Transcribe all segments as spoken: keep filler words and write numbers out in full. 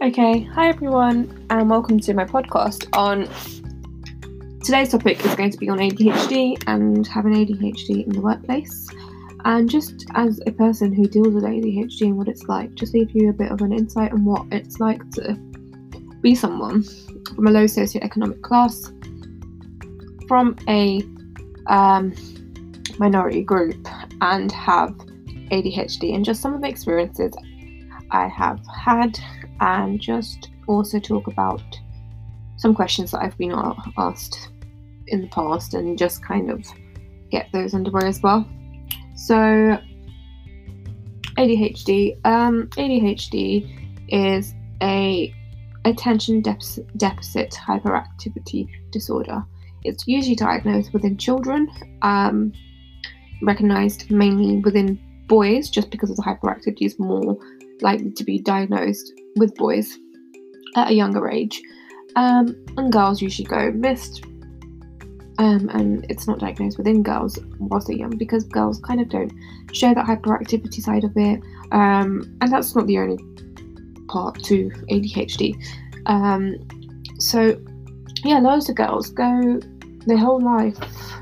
Okay, hi everyone, and welcome to my podcast. On today's topic is going to be on A D H D and having A D H D in the workplace. And just as a person who deals with A D H D and what it's like, just leave you a bit of an insight on what it's like to be someone from a low socioeconomic class, from a um, minority group, and have A D H D, and just some of the experiences I have had, and just also talk about some questions that I've been asked in the past and just kind of get those underway as well. So A D H D um, A D H D is a attention deficit, deficit hyperactivity disorder. It's usually diagnosed within children, um, recognized mainly within boys, just because of the hyperactivity is more likely to be diagnosed with boys at a younger age, um, and girls usually go missed, um, and it's not diagnosed within girls whilst they're young, because girls kind of don't show that hyperactivity side of it, um, and that's not the only part to A D H D. Um, so yeah, loads of girls go their whole life,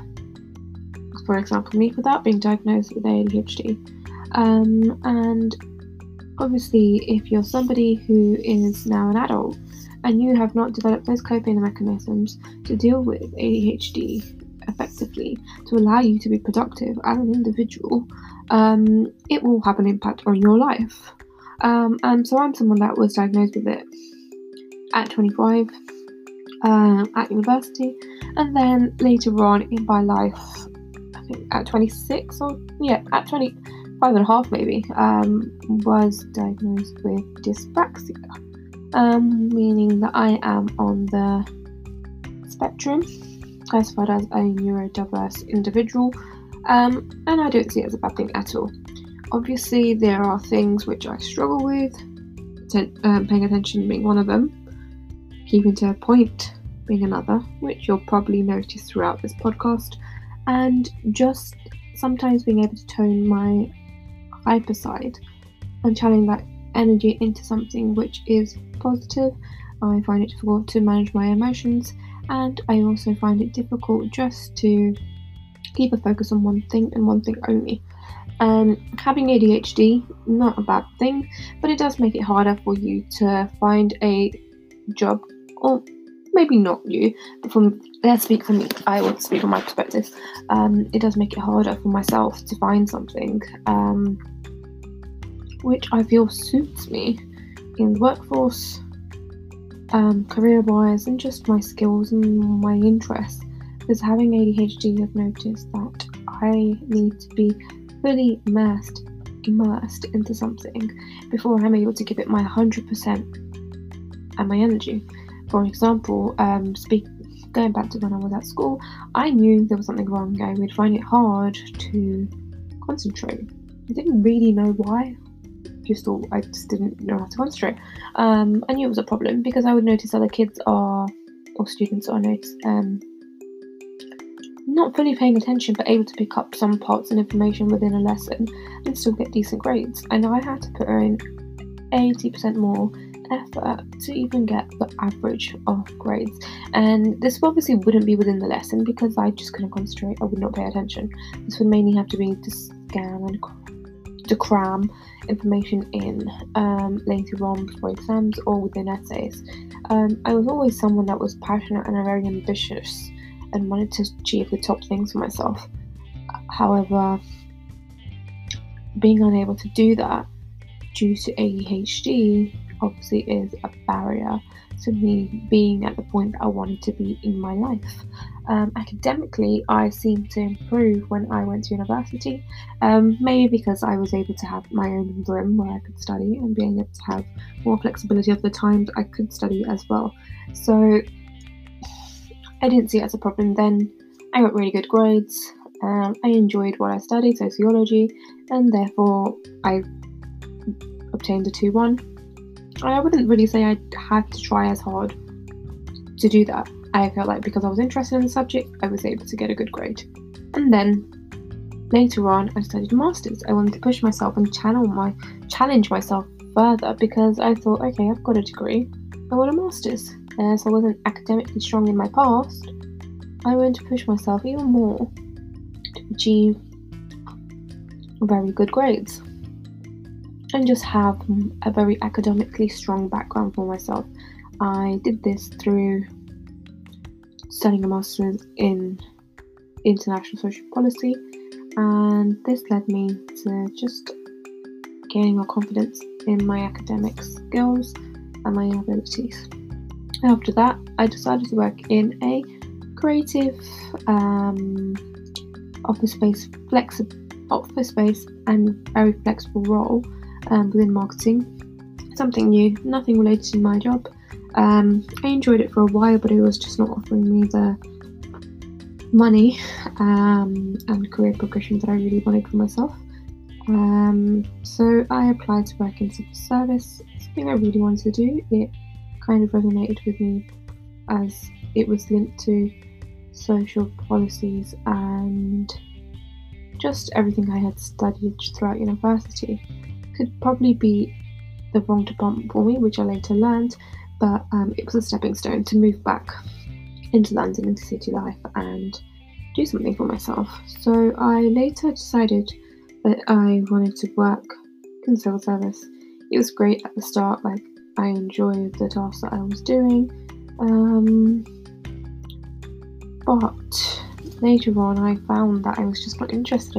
for example me, without being diagnosed with A D H D, um, and obviously, if you're somebody who is now an adult and you have not developed those coping mechanisms to deal with A D H D effectively, to allow you to be productive as an individual, um, it will have an impact on your life. Um, and so I'm someone that was diagnosed with it at twenty-five, uh, at university, and then later on in my life, I think at twenty-six, or yeah, at twenty. Five and a half maybe, um, was diagnosed with dyspraxia, um, meaning that I am on the spectrum, classified as a neurodiverse individual, um, and I don't see it as a bad thing at all. Obviously, there are things which I struggle with, t- um, paying attention being one of them, keeping to a point being another, which you'll probably notice throughout this podcast, and just sometimes being able to tone my hyper side and channeling that energy into something which is positive. I find it difficult to manage my emotions, and I also find it difficult just to keep a focus on one thing and one thing only. Um, having A D H D, not a bad thing, but it does make it harder for you to find a job, or maybe not you, but from let's speak for me, I will speak from my perspective. Um, it does make it harder for myself to find something um, which I feel suits me in the workforce, um, career-wise, and just my skills and my interests. Because having A D H D, I've noticed that I need to be fully immersed, immersed into something before I'm able to give it my one hundred percent and my energy. For example, um, speak, going back to when I was at school, I knew there was something wrong. I would find it hard to concentrate. I didn't really know why. Just thought I just didn't know how to concentrate. Um, I knew it was a problem because I would notice other kids are, or students are, notice, um, not fully paying attention, but able to pick up some parts and information within a lesson and still get decent grades. And I had to put in eighty percent more effort to even get the average of grades, and this obviously wouldn't be within the lesson because I just couldn't concentrate. I would not pay attention. This would mainly have to be to scan and to cram information in um, later on before exams or within essays. um, I was always someone that was passionate and very ambitious and wanted to achieve the top things for myself. However, being unable to do that due to A D H D obviously is a barrier to me being at the point that I wanted to be in my life. Um, academically, I seemed to improve when I went to university, um, maybe because I was able to have my own room where I could study and being able to have more flexibility of the times I could study as well. So I didn't see it as a problem then. I got really good grades. Um, I enjoyed what I studied, sociology, and therefore I obtained a two one. I wouldn't really say I had to try as hard to do that. I felt like because I was interested in the subject, I was able to get a good grade. And then later on, I studied a master's. I wanted to push myself and channel my challenge myself further because I thought, okay, I've got a degree, I want a master's. As I wasn't academically strong in my past, I wanted to push myself even more to achieve very good grades and just have a very academically strong background for myself. I did this through studying a master's in international social policy, and this led me to just gaining more confidence in my academic skills and my abilities. After that, I decided to work in a creative um, office space, flexi- office space, and very flexible role um, within marketing. Something new, nothing related to my job. Um, I enjoyed it for a while, but it was just not offering me the money um, and career progression that I really wanted for myself. Um, so I applied to work in civil service, something I really wanted to do. It kind of resonated with me as it was linked to social policies and just everything I had studied throughout university. Could probably be the wrong department for me, which I later learned, but um, it was a stepping stone to move back into London, into city life, and do something for myself. So I later decided that I wanted to work in civil service. It was great at the start, like I enjoyed the tasks that I was doing, um, but later on I found that I was just not interested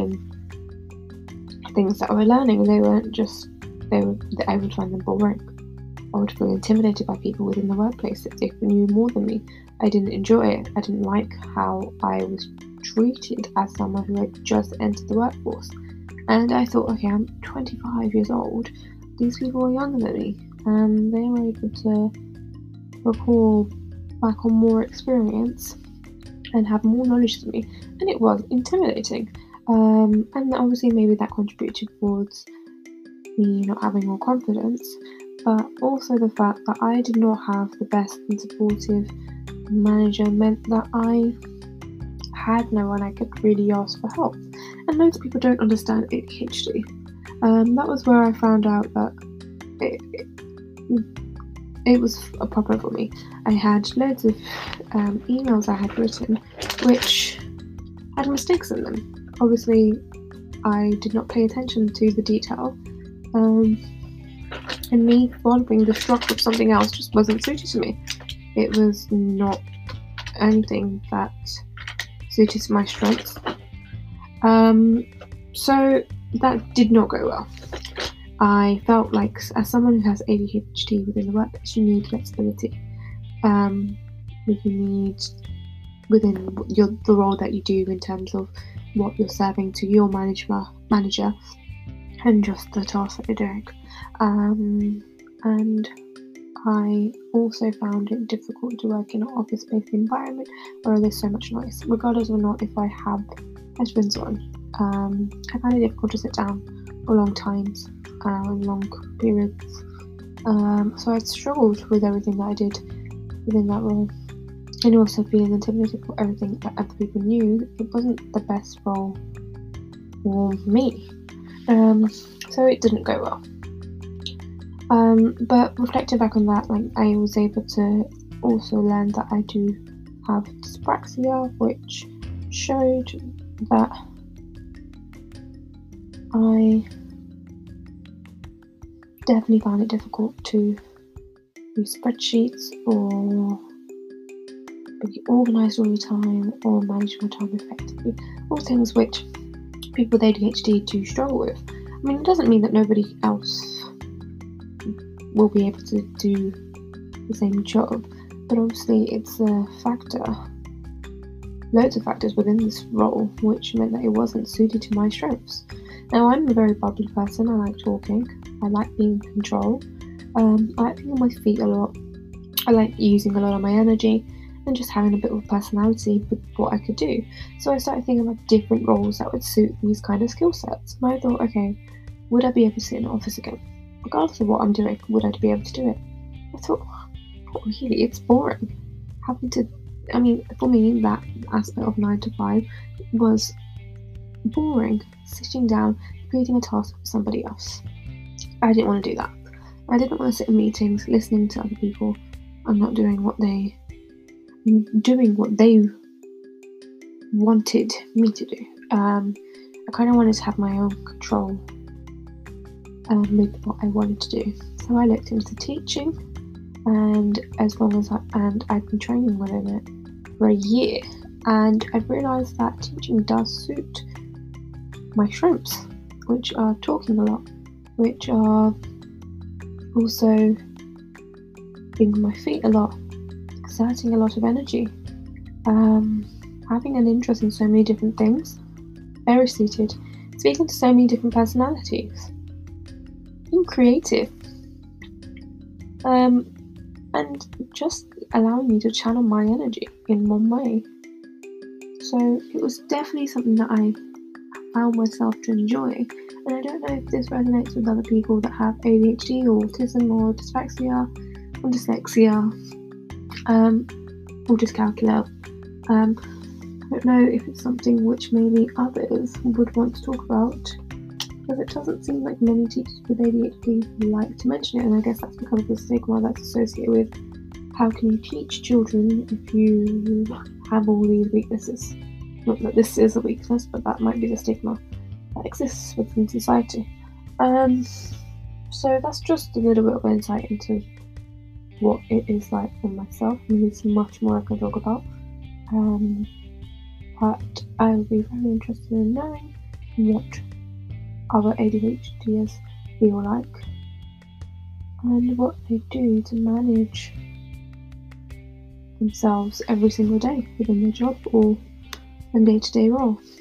in things that I were learning. They weren't just, they were, I would find them boring. I would feel intimidated by people within the workplace if they knew more than me. I didn't enjoy it. I didn't like how I was treated as someone who had just entered the workforce. And I thought, okay, I'm twenty-five years old. These people are younger than me, and they were able to recall back on more experience and have more knowledge than me. And it was intimidating. Um, and obviously maybe that contributed towards me not having more confidence, but also the fact that I did not have the best and supportive manager meant that I had no one I could really ask for help. And loads of people don't understand A D H D. Um, that was where I found out that it, it, it was a problem for me. I had loads of um, emails I had written which had mistakes in them. Obviously, I did not pay attention to the detail, um, and me following the structure of something else just wasn't suited to me. It was not anything that suited to my strengths. Um, so that did not go well. I felt like, as someone who has A D H D within the workplace, you need flexibility. Um, you need within your, the role that you do in terms of what you're serving to your manager, manager, and just the tasks that you're doing. Um, and I also found it difficult to work in an office-based environment where there's so much noise, regardless or not if I have headphones on. Um, I find it difficult to sit down for long times, uh, long periods. Um, so I struggled with everything that I did within that role, and also feeling intimidated for everything that other people knew. It wasn't the best role for me, um, so it didn't go well. Um, but reflecting back on that, like I was able to also learn that I do have dyspraxia, which showed that I definitely found it difficult to use spreadsheets or be organised all the time or manage my time effectively. All things which people with A D H D do struggle with. I mean, it doesn't mean that nobody else will be able to do the same job, but obviously it's a factor, loads of factors within this role which meant that it wasn't suited to my strengths. Now, I'm a very bubbly person. I like talking, I like being in control, um, I like being on my feet a lot, I like using a lot of my energy and just having a bit of personality with what I could do. So I started thinking about different roles that would suit these kind of skill sets, and I thought, okay, would I be able to sit in an office again? Regardless of what I'm doing, would I be able to do it? I thought, not really, it's boring. Having to, I mean, for me, that aspect of nine to five was boring. Sitting down, creating a task for somebody else. I didn't want to do that. I didn't want to sit in meetings listening to other people and not doing what they doing what they wanted me to do. Um, I kind of wanted to have my own control um, with what I wanted to do. So I looked into teaching, and as long as I and I'd been training within it for a year, and I realised that teaching does suit my strengths, which are talking a lot, which are also being on my feet a lot, exerting a lot of energy, um, having an interest in so many different things, very suited, speaking to so many different personalities, being creative, um, and just allowing me to channel my energy in one way. So it was definitely something that I found myself to enjoy, and I don't know if this resonates with other people that have A D H D or autism or dysphaxia or dyslexia um, or dyscalculia. Um, I don't know if it's something which maybe others would want to talk about, because it doesn't seem like many teachers with A D H D like to mention it, and I guess that's because of the stigma that's associated with how can you teach children if you have all these weaknesses. Not that this is a weakness, but that might be the stigma that exists within society. Um, so that's just a little bit of insight into what it is like for myself. I mean, there's much more I can talk about, um, but I would be very interested in knowing what other A D H D S feel like and what they do to manage themselves every single day within their job or in day-to-day role.